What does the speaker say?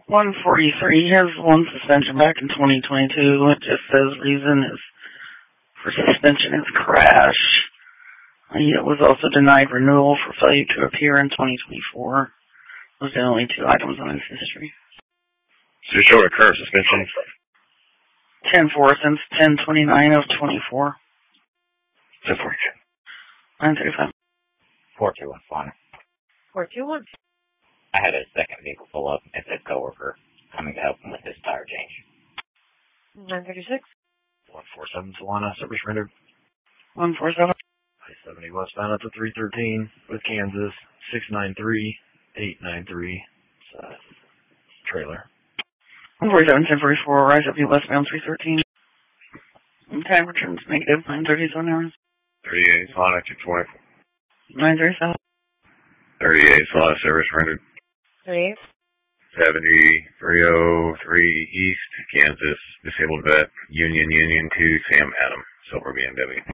143 has one suspension back in 2022. It just says reason is for suspension is crash. He was also denied renewal for failure to appear in 2024. Those are the only two items on his history. So you're showing a current suspension? 10-4 since 10/29 of 24. 10-4. 935. 421, fine. 421. I had a second vehicle pull up. It's a coworker coming to help him with his tire change. 936. 147, Solana, service rendered. 147. I-70 westbound at the 313 with Kansas, 693-893. Trailer. 147, 1044, rise up westbound 313. Time returns negative, 930 hours. 38, Solana, 220. 937. 38, Solana, service rendered. 38. 7303 East, Kansas, disabled vet, Union 2, Sam Adam, silver BMW.